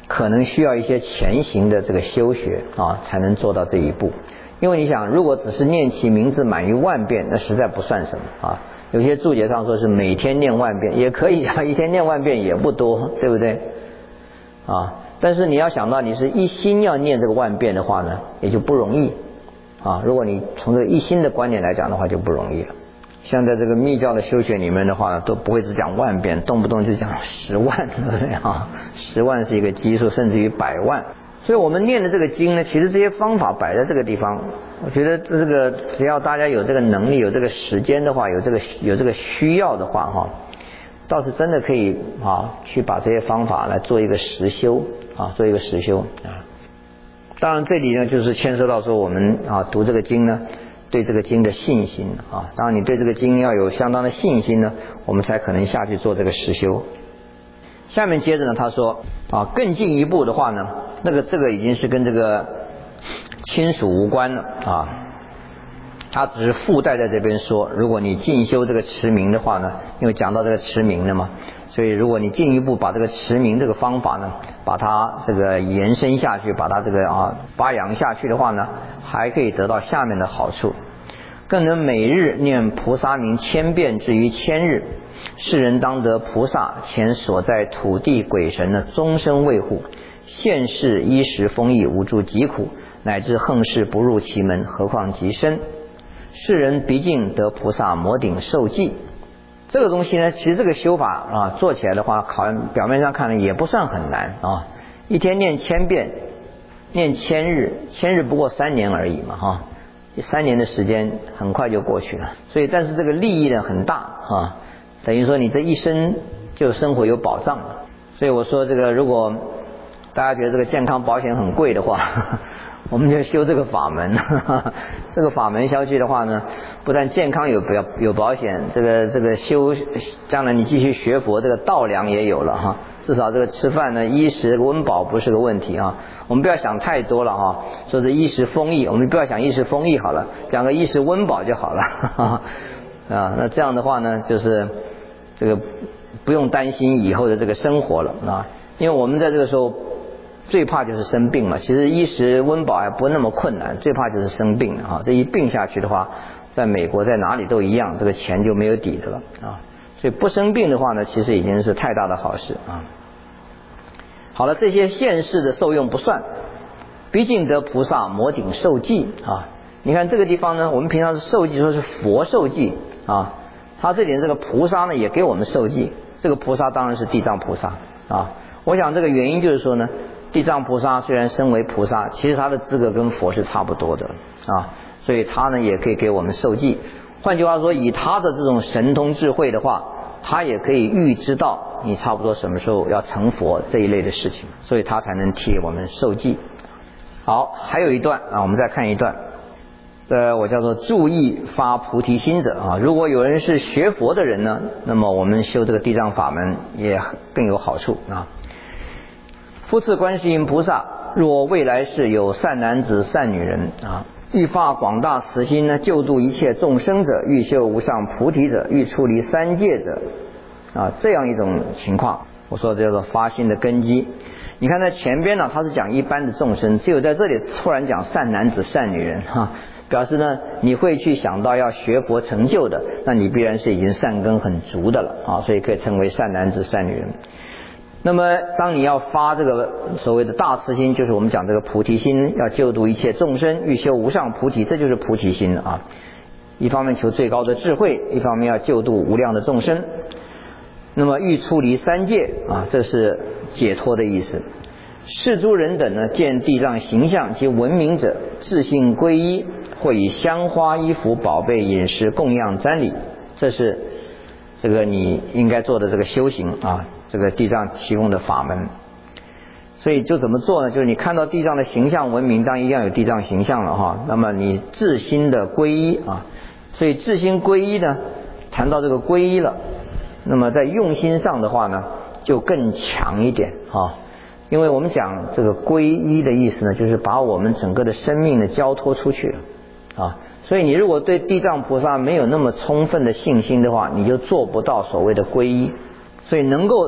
可能需要一些前行的这个修学啊，才能做到这一步。因为你想，如果只是念其名字满于万遍，那实在不算什么啊。有些注解上说是每天念万遍，也可以啊，一天念万遍也不多，对不对？啊，但是你要想到你是一心要念这个万遍的话呢，也就不容易啊。如果你从这个一心的观点来讲的话，就不容易了。像在这个密教的修学里面的话呢，都不会只讲万遍，动不动就讲十万，对不对啊？十万是一个基数，甚至于百万。所以我们念的这个经呢，其实这些方法摆在这个地方，我觉得这个只要大家有这个能力、有这个时间的话，有这个有这个需要的话哈，倒是真的可以啊，去把这些方法来做一个实修啊，做一个实修啊。当然这里呢，就是牵涉到说我们啊读这个经呢，对这个经的信心啊。当然你对这个经要有相当的信心呢，我们才可能下去做这个实修。下面接着呢，他说啊，更进一步的话呢，那个这个已经是跟这个亲属无关了啊，他只是附带在这边说，如果你进修这个持名的话呢，因为讲到这个持名了嘛，所以如果你进一步把这个持名这个方法呢，把它这个延伸下去，把它这个啊发扬下去的话呢，还可以得到下面的好处，更能每日念菩萨名千遍至于千日，世人当得菩萨前所在土地鬼神的终身卫护，现世衣食丰溢，无诸疾苦，乃至横世不入其门，何况极深。世人毕竟得菩萨摩顶受记。这个东西呢，其实这个修法啊，做起来的话，考表面上看呢也不算很难啊。一天念千遍，念千日，千日不过三年而已嘛哈，三年的时间很快就过去了。所以，但是这个利益呢很大啊，等于说你这一生就生活有保障了。所以我说这个，如果大家觉得这个健康保险很贵的话，呵呵我们就修这个法门。呵呵这个法门下去的话呢，不但健康有保有保险，这个这个修将来你继续学佛，这个道粮也有了哈。至少这个吃饭呢，衣食温饱不是个问题啊。我们不要想太多了哈，说是衣食丰溢，我们不要想衣食丰溢好了，讲个衣食温饱就好了。呵呵啊，那这样的话呢，就是这个不用担心以后的这个生活了啊，因为我们在这个时候最怕就是生病嘛。其实衣食温饱还不那么困难，最怕就是生病啊。这一病下去的话，在美国在哪里都一样，这个钱就没有底的了啊。所以不生病的话呢，其实已经是太大的好事啊。好了，这些现世的受用不算，毕竟得菩萨摩顶受记啊。你看这个地方呢，我们平常是受记，说是佛受记啊，他这里这个菩萨呢也给我们受记，这个菩萨当然是地藏菩萨啊。我想这个原因就是说呢，地藏菩萨虽然身为菩萨，其实他的资格跟佛是差不多的啊，所以他呢也可以给我们受记。换句话说，以他的这种神通智慧的话，他也可以预知到你差不多什么时候要成佛这一类的事情，所以他才能替我们受记。好，还有一段啊，我们再看一段。这我叫做注意发菩提心者啊。如果有人是学佛的人呢，那么我们修这个地藏法门也更有好处啊。复次观世音菩萨，若未来世有善男子善女人啊，欲发广大慈心呢，救度一切众生者，欲修无上菩提者，欲出离三界者啊，这样一种情况，我说这叫做发心的根基。你看在前边呢，他是讲一般的众生，只有在这里突然讲善男子善女人哈、啊，表示呢你会去想到要学佛成就的，那你必然是已经善根很足的了啊，所以可以称为善男子善女人。那么当你要发这个所谓的大慈心，就是我们讲这个菩提心，要救度一切众生，欲修无上菩提，这就是菩提心啊。一方面求最高的智慧，一方面要救度无量的众生。那么欲出离三界啊，这是解脱的意思。世诸人等呢，见地藏形象及闻名者，自信皈依，会以香花衣服宝贝饮食供养瞻礼，这是这个你应该做的这个修行啊，这个地藏提供的法门。所以就怎么做呢？就是你看到地藏的形象闻名，当然一定要有地藏形象了哈。那么你自心的皈依啊，所以自心皈依呢，谈到这个皈依了，那么在用心上的话呢，就更强一点啊。因为我们讲这个皈依的意思呢，就是把我们整个的生命呢交托出去了啊。所以你如果对地藏菩萨没有那么充分的信心的话，你就做不到所谓的皈依。所以能够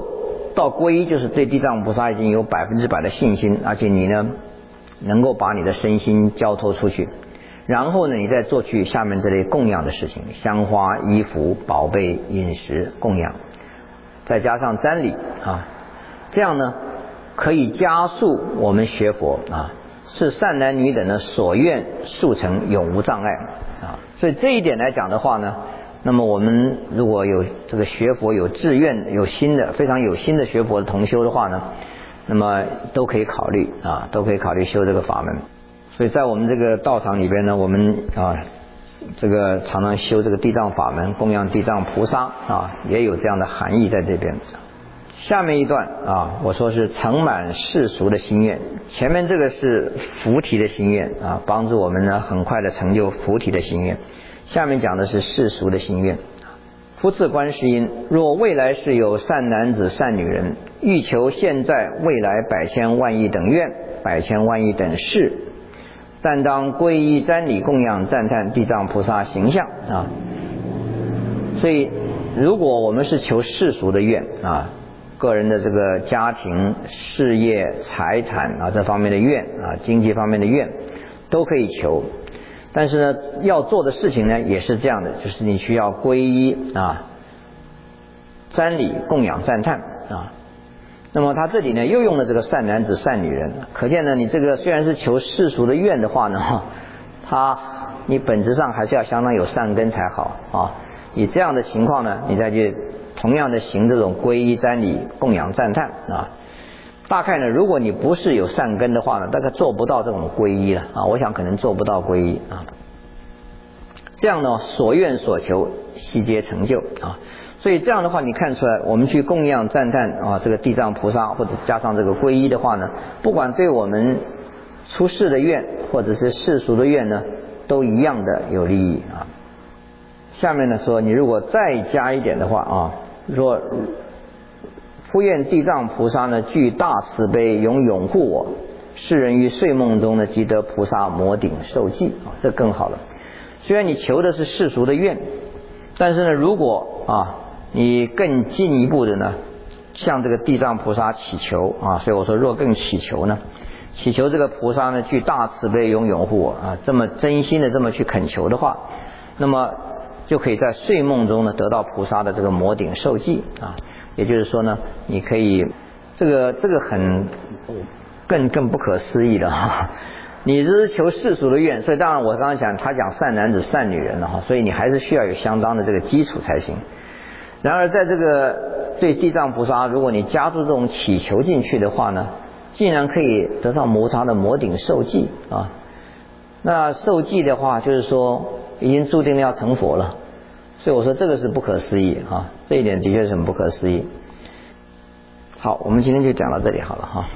到皈依就是对地藏菩萨已经有百分之百的信心，而且你呢能够把你的身心交托出去，然后呢你再做去下面这类供养的事情，香花、衣服、宝贝、饮食供养，再加上瞻礼啊，这样呢可以加速我们学佛啊，是善男女等的所愿速成，永无障碍啊。所以这一点来讲的话呢，那么我们如果有这个学佛有志愿有心的非常有心的学佛的同修的话呢，那么都可以考虑啊，都可以考虑修这个法门。所以在我们这个道场里边呢，我们啊这个常常修这个地藏法门，供养地藏菩萨啊，也有这样的含义在这边。下面一段啊，我说是成满世俗的心愿，前面这个是菩提的心愿啊，帮助我们呢很快的成就菩提的心愿。下面讲的是世俗的心愿。复次观世音，若未来世有善男子善女人，欲求现在未来百千万亿等愿，百千万亿等事，但当皈依瞻礼供养赞叹地藏菩萨形象啊。所以如果我们是求世俗的愿啊，个人的这个家庭、事业、财产啊这方面的愿啊，经济方面的愿都可以求。但是呢，要做的事情呢也是这样的，就是你需要皈依啊、瞻礼、供养、赞叹啊。那么他这里呢又用了这个善男子、善女人，可见呢，你这个虽然是求世俗的愿的话呢，他你本质上还是要相当有善根才好啊。以这样的情况呢，你再去同样的行这种皈依、瞻礼、供养、赞叹啊。大概呢，如果你不是有善根的话呢，大概做不到这种皈依了啊。我想可能做不到皈依啊。这样呢，所愿所求悉皆成就啊。所以这样的话，你看出来，我们去供养赞叹啊，这个地藏菩萨，或者加上这个皈依的话呢，不管对我们出世的愿或者是世俗的愿呢，都一样的有利益啊。下面呢说，你如果再加一点的话啊，说复愿地藏菩萨呢具大慈悲，永拥护我，世人于睡梦中呢即得菩萨摩顶受记啊，这更好了。虽然你求的是世俗的愿，但是呢，如果啊你更进一步的呢，向这个地藏菩萨祈求啊，所以我说若更祈求呢，祈求这个菩萨呢具大慈悲，永拥护我啊，这么真心的这么去恳求的话，那么就可以在睡梦中呢得到菩萨的这个摩顶受记啊。也就是说呢，你可以这个这个很更更不可思议的哈。你这是求世俗的愿，所以当然我刚才讲他讲善男子善女人了哈，所以你还是需要有相当的这个基础才行。然而在这个对地藏菩萨，如果你加入这种祈求进去的话呢，竟然可以得到菩萨的摩顶受记啊。那受记的话，就是说已经注定了要成佛了。所以我说这个是不可思议啊，这一点的确是很不可思议。好，我们今天就讲到这里好了哈。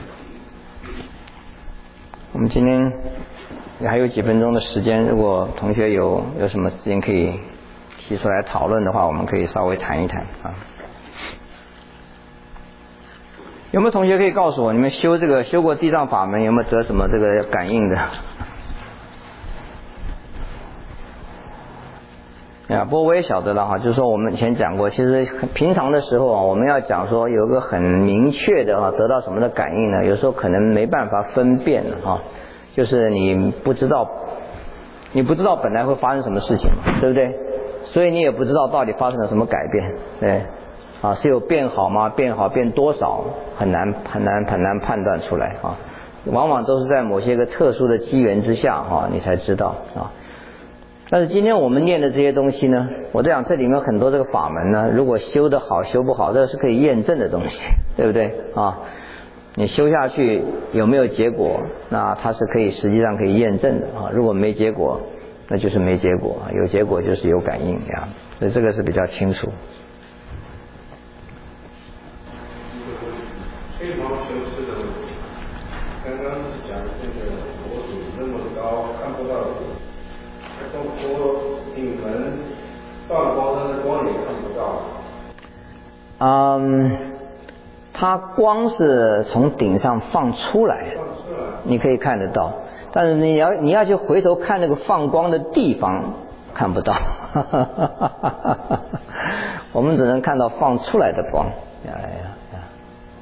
我们今天还有几分钟的时间，如果同学有有什么事情可以提出来讨论的话，我们可以稍微谈一谈啊。有没有同学可以告诉我，你们修这个修过地藏法门有没有得什么这个感应的？啊，不过我也晓得了哈，就是说我们以前讲过，其实平常的时候啊，我们要讲说有个很明确的啊，得到什么的感应呢？有时候可能没办法分辨啊，就是你不知道，你不知道本来会发生什么事情，对不对？所以你也不知道到底发生了什么改变，对，啊，是有变好吗？变好变多少？很难很难很难判断出来啊，往往都是在某些个特殊的机缘之下哈，你才知道啊。但是今天我们念的这些东西呢，我在想这里面很多这个法门呢，如果修得好修不好，这是可以验证的东西，对不对啊？你修下去有没有结果，那它是可以实际上可以验证的啊。如果没结果，那就是没结果，有结果就是有感应呀，所以这个是比较清楚。 非常修饰的问题，刚刚是讲这个佛祖那么高看不到。中国顶门放光的光也看不到。 嗯，它光是从顶上放出来， 放出来你可以看得到，但是你要你要去回头看那个放光的地方，看不到。我们只能看到放出来的光。呀呀呀！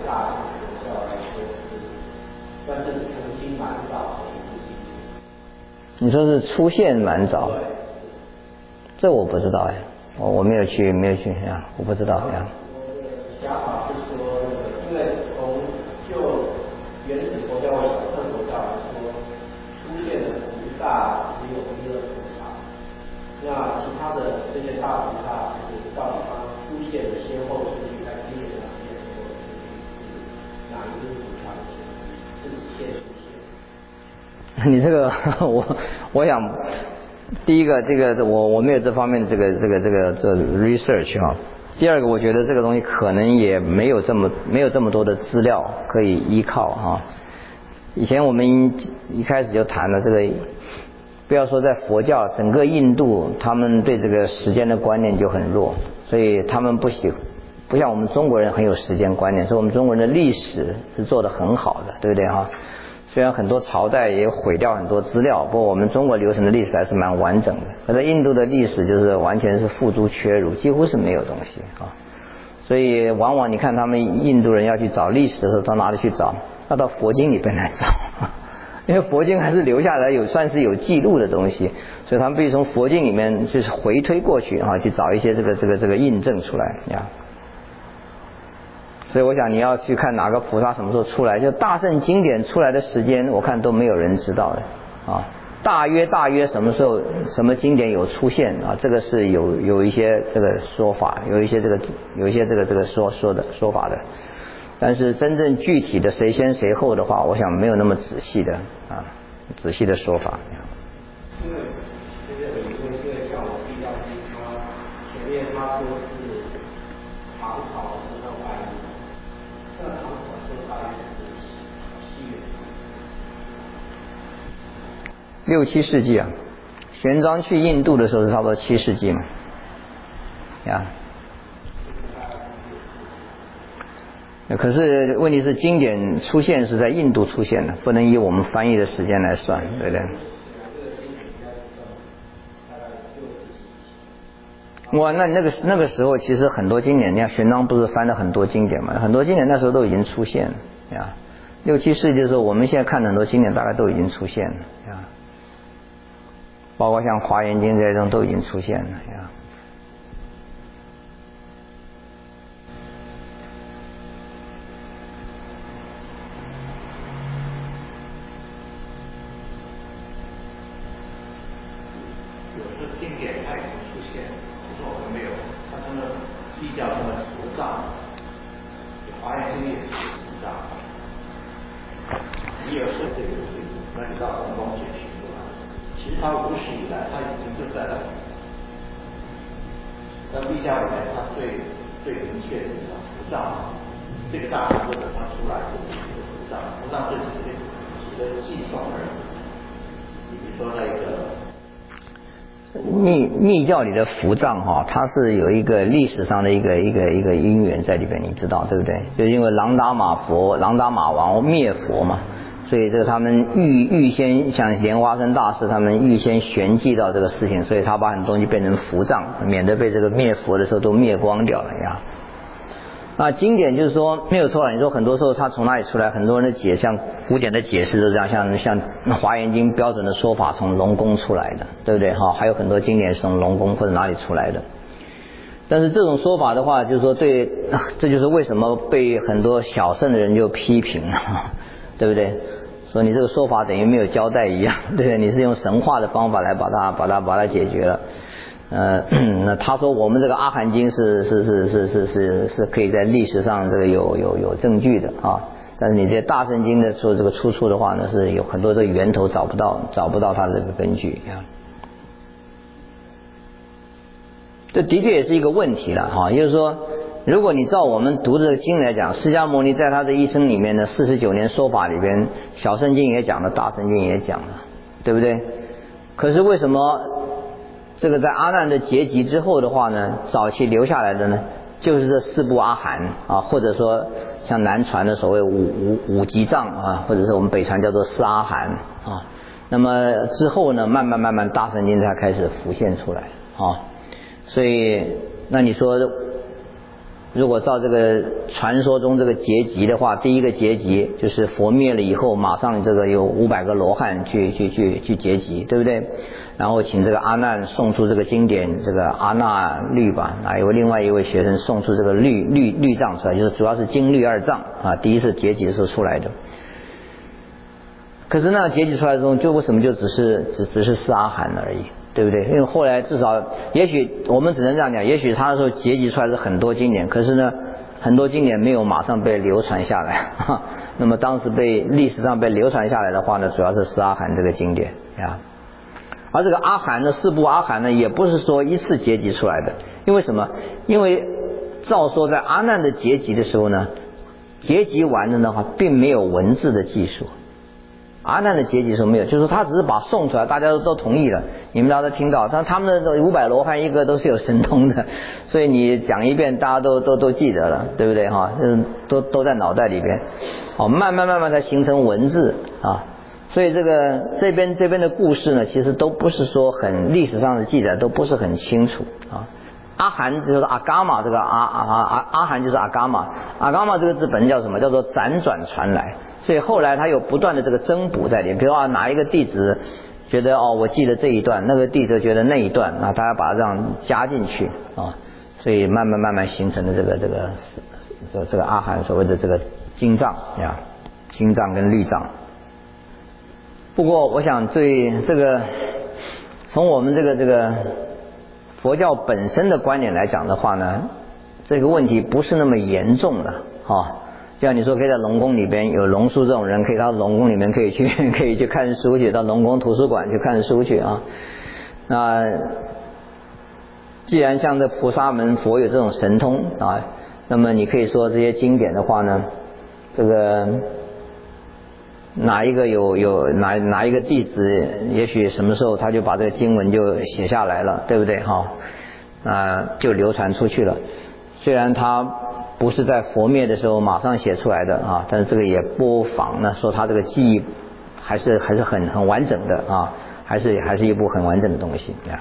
大乘佛教来说是算是曾经蛮早的一部经典。 你说是出现蛮早？ 对。 这我不知道哎，我我没有去没有去呀，我不知道呀。 我的想法是说，因为从就原始佛教或小乘佛教来说，出现的菩萨只有弥勒菩萨，那其他的这些大菩萨是到底它出现的先后顺序在经典上面说是哪一个菩萨的先是先出现？ 你这个我我想。第一个，这个我我没有这方面的这个这个这个这 research 哈。第二个，我觉得这个东西可能也没有这么没有这么多的资料可以依靠哈。以前我们一开始就谈了这个，不要说在佛教，整个印度他们对这个时间的观念就很弱，所以他们不喜不像我们中国人很有时间观念，所以我们中国人的历史是做得很好的，对不对哈？虽然很多朝代也毁掉很多资料，不过我们中国留存的历史还是蛮完整的。可是印度的历史就是完全是付诸阙如，几乎是没有东西啊。所以往往你看他们印度人要去找历史的时候，到哪里去找？要到佛经里边来找，因为佛经还是留下来有算是有记录的东西，所以他们必须从佛经里面就是回推过去啊，去找一些这个这个这个印证出来呀。所以我想你要去看哪个菩萨什么时候出来，就大乘经典出来的时间，我看都没有人知道的啊。大约大约什么时候什么经典有出现啊？这个是有有一些这个说法，有一些这个有一些这个这个说说的说法的。但是真正具体的谁先谁后的话，我想没有那么仔细的啊仔细的说法。 因为这个因为这个像我比较经他前面他说是唐朝是到白帝。那唐朝是大约是西元六七世纪啊，玄奘去印度的时候是差不多七世纪嘛，呀。可是问题是经典出现是在印度出现的，不能以我们翻译的时间来算，对不对？哇，那那个那个时候其实很多经典，你看玄奘不是翻了很多经典嘛，很多经典那时候都已经出现了呀。六七世纪的时候，我们现在看很多经典大概都已经出现了呀，包括像《华严经》这种都已经出现了呀。 有的经典它已经出现，可是我们没有，它真的比较那么浮躁，华严经也是浮躁，一二是这个水平，那你到红光解释出来，其实它无始以来它已经就在那里，在密教里面它最最明确的地方浮躁，这个大部分它出来就是一个浮躁，浮躁就是一个几个计算而已，你比如说那个。 密密教里的伏藏哈，它是有一个历史上的一个一个一个因缘在里边，你知道对不对？就因为琅达玛佛、琅达玛王灭佛嘛，所以这个他们预预先像莲花生大师他们预先玄记到这个事情，所以他把很多东西变成伏藏，免得被这个灭佛的时候都灭光掉了呀。那经典就是说没有错了，你说很多时候它从哪里出来？很多人的解，像古典的解释都这样，像像华严经标准的说法从龙宫出来的，对不对哈？还有很多经典是从龙宫或者哪里出来的。但是这种说法的话，就是说对，这就是为什么被很多小圣的人就批评了，对不对？说你这个说法等于没有交代一样，对不对？你是用神话的方法来把它把它把它解决了。呃，那他说我们这个阿含经是是是是是是是可以在历史上这个有有有证据的啊，但是你这大乘经的说这个出处的话呢，是有很多的源头找不到找不到它的这个根据啊。这的确也是一个问题了哈，就是说，如果你照我们读这个经来讲，释迦牟尼在他的一生里面的四十九年说法里边，小乘经也讲了，大乘经也讲了，对不对？可是为什么？这个在阿难的结集之后的话呢，早期留下来的呢，就是这四部阿含啊，或者说像南传的所谓五五五集藏啊，或者是我们北传叫做四阿含啊。那么之后呢，慢慢慢慢大乘经才开始浮现出来啊。所以那你说，如果照这个传说中这个结集的话，第一个结集就是佛灭了以后，马上这个有五百个罗汉去去去去结集，对不对？然后请这个阿难送出这个经典，这个阿那律吧，啊，有另外一位学生送出这个律律律藏出来，就是主要是经律二藏啊，第一次结集的时候出来的。可是呢，结集出来之后，就为什么就只是只只是四阿含而已？对不对？因为后来至少，也许我们只能这样讲，也许他那时候结集出来是很多经典，可是呢，很多经典没有马上被流传下来。哈，那么当时被历史上被流传下来的话呢，主要是四阿含这个经典呀。而这个阿含呢，四部阿含呢，也不是说一次结集出来的，因为什么？因为照说在阿难的结集的时候呢，结集完了的话，并没有文字的记述。阿难的结集说没有，就是他只是把送出来，大家都都同意了，你们大家都听到，但他们的五百罗汉一个都是有神通的，所以你讲一遍，大家都都都记得了，对不对哈？嗯，都都在脑袋里边，哦，慢慢慢慢才形成文字啊。所以这个这边这边的故事呢，其实都不是说很历史上的记载都不是很清楚啊。阿含就是阿伽玛，这个阿阿阿阿含就是阿伽玛，阿伽玛这个字本身叫什么？叫做辗转传来。所以后来他有不断的这个增补在里面，比如说哪一个弟子觉得哦我记得这一段，那个弟子觉得那一段，啊大家把它这样加进去啊，所以慢慢慢慢形成的这个这个这个这个阿含所谓的这个经藏呀，经藏跟律藏。不过我想对这个从我们这个这个佛教本身的观点来讲的话呢，这个问题不是那么严重的啊。就像你说可以在龙宫里边有龙树这种人，可以到龙宫里面可以去可以去看书去，到龙宫图书馆去看书去啊。那既然像这菩萨门佛有这种神通啊，那么你可以说这些经典的话呢，这个哪一个有有哪哪一个弟子，也许什么时候他就把这个经文就写下来了，对不对哈？那就流传出去了。虽然他不是在佛灭的时候马上写出来的啊，但是这个也不妨呢说他这个记忆还是还是很很完整的啊，还是还是一部很完整的东西啊。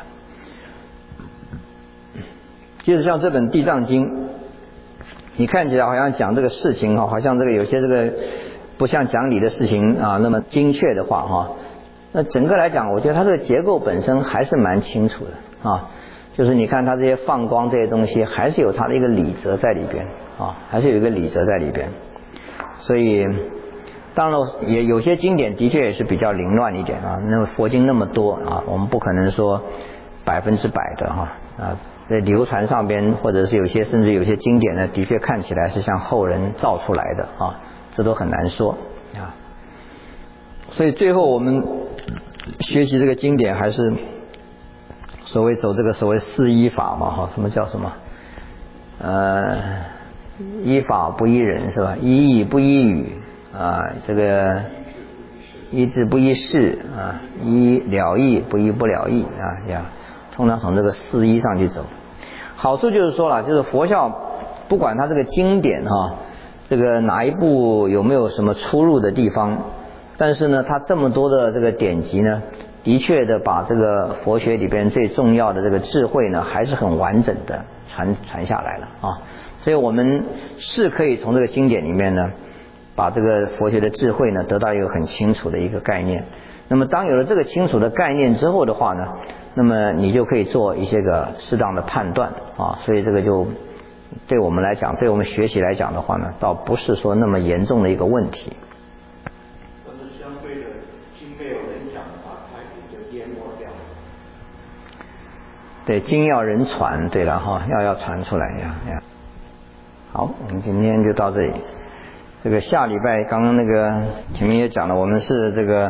接着像这本《地藏经》，你看起来好像讲这个事情啊，好像这个有些这个不像讲理的事情啊那么精确的话哈，那整个来讲，我觉得它这个结构本身还是蛮清楚的啊。就是你看它这些放光这些东西，还是有它的一个理则在里边啊，还是有一个理则在里边。所以当然也有些经典的确也是比较凌乱一点啊，那么佛经那么多啊，我们不可能说百分之百的哈啊，在流传上边或者是有些甚至有些经典呢，的确看起来是像后人造出来的啊，这都很难说啊。所以最后我们学习这个经典还是所谓走这个所谓四依法嘛哈，什么叫什么？呃，依法不依人是吧？依义不依语啊，这个依智不依事啊，依了义不依不了义啊，呀，通常从这个四依上去走。好处就是说了，就是佛教不管它这个经典哈，这个哪一部有没有什么出入的地方，但是呢，它这么多的这个典籍呢，的确的把这个佛学里边最重要的这个智慧呢，还是很完整的传传下来了啊。所以我们是可以从这个经典里面呢，把这个佛学的智慧呢，得到一个很清楚的一个概念。那么当有了这个清楚的概念之后的话呢，那么你就可以做一些个适当的判断啊。所以这个就对我们来讲，对我们学习来讲的话呢，倒不是说那么严重的一个问题。 但是相对的，经没有人讲的话，它也就淹没掉了。 对，经要人传，对了哈，要要传出来呀呀。好，我们今天就到这里。这个下礼拜刚刚那个前面也讲了，我们是这个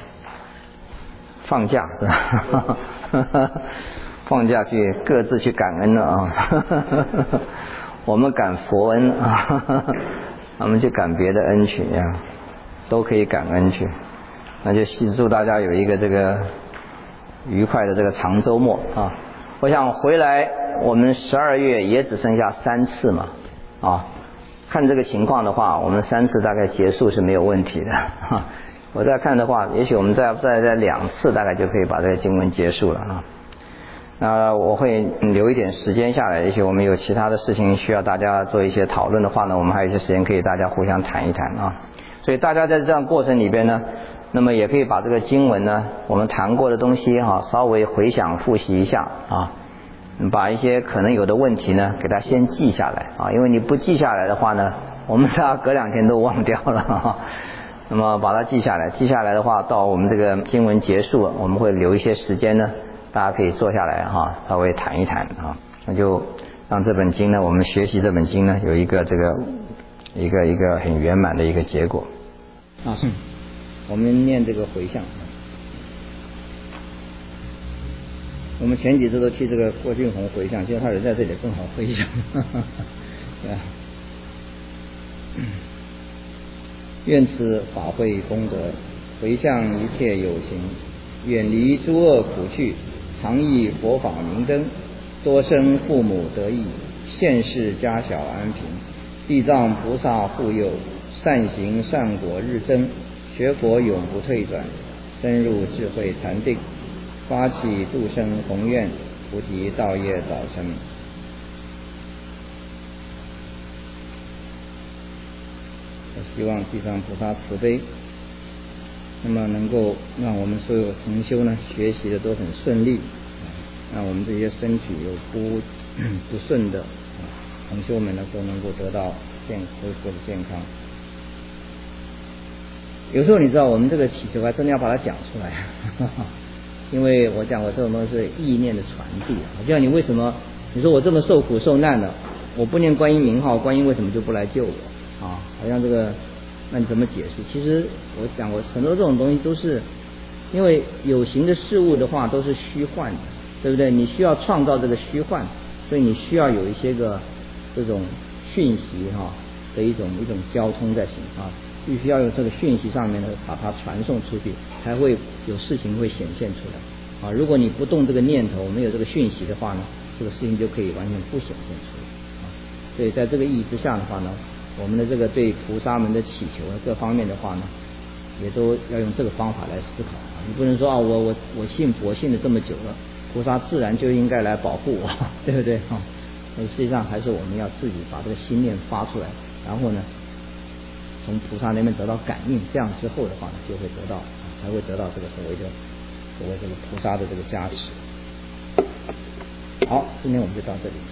放假是吧？放假去各自去感恩了啊！我们感佛恩啊，我们去感别的恩去呀，都可以感恩去。那就祝大家有一个这个愉快的这个长周末啊！我想回来，我们十二月也只剩下三次嘛啊。看这个情况的话，我们三次大概结束是没有问题的哈。我再看的话，也许我们再再再两次大概就可以把这个经文结束了啊。 那我会留一点时间下来，也许我们有其他的事情需要大家做一些讨论的话呢，我们还有一些时间可以大家互相谈一谈啊。所以大家在这样过程里边呢，那么也可以把这个经文呢，我们谈过的东西哈、啊，稍微回想复习一下啊，把一些可能有的问题呢，给它先记下来啊，因为你不记下来的话呢，我们大家隔两天都忘掉了哈。那么把它记下来，记下来的话，到我们这个经文结束了，我们会留一些时间呢，大家可以坐下来哈，稍微谈一谈啊，那就让这本经呢，我们学习这本经呢，有一个这个一个一个很圆满的一个结果啊。我们念这个回向，我们前几次都替这个郭俊宏回向，现在他人在这里更好回向，对吧？愿此法会功德，回向一切有情，远离诸恶苦趣，常忆佛法明灯，多生父母得益，现世家小安平，地藏菩萨护佑，善行善果日增，学佛永不退转，深入智慧禅定，发起度生宏愿，菩提道业早成。希望地藏菩萨慈悲，那么能够让我们所有同修呢学习的都很顺利，让我们这些身体有不不顺的同修们呢都能够得到健恢复的健康。有时候你知道我们这个祈求还真的要把它讲出来，因为我讲我这种东西是意念的传递，就像你为什么你说我这么受苦受难了，我不念观音名号，观音为什么就不来救我？啊，好像这个，那你怎么解释？其实我讲过很多这种东西都是，因为有形的事物的话都是虚幻的，对不对？你需要创造这个虚幻，所以你需要有一些个这种讯息哈、啊、的一种一种交通在行啊，必须要有这个讯息上面呢把它传送出去，才会有事情会显现出来啊。如果你不动这个念头，没有这个讯息的话呢，这个事情就可以完全不显现出来啊。所以在这个意义之下的话呢，我们的这个对菩萨们的祈求各方面的话呢，也都要用这个方法来思考啊。你不能说啊，我我我信佛信了这么久了，菩萨自然就应该来保护我，对不对啊？所以实际上还是我们要自己把这个心念发出来，然后呢，从菩萨那边得到感应，这样之后的话呢，就会得到才会得到这个所谓的所谓这个菩萨的这个加持。好，今天我们就到这里。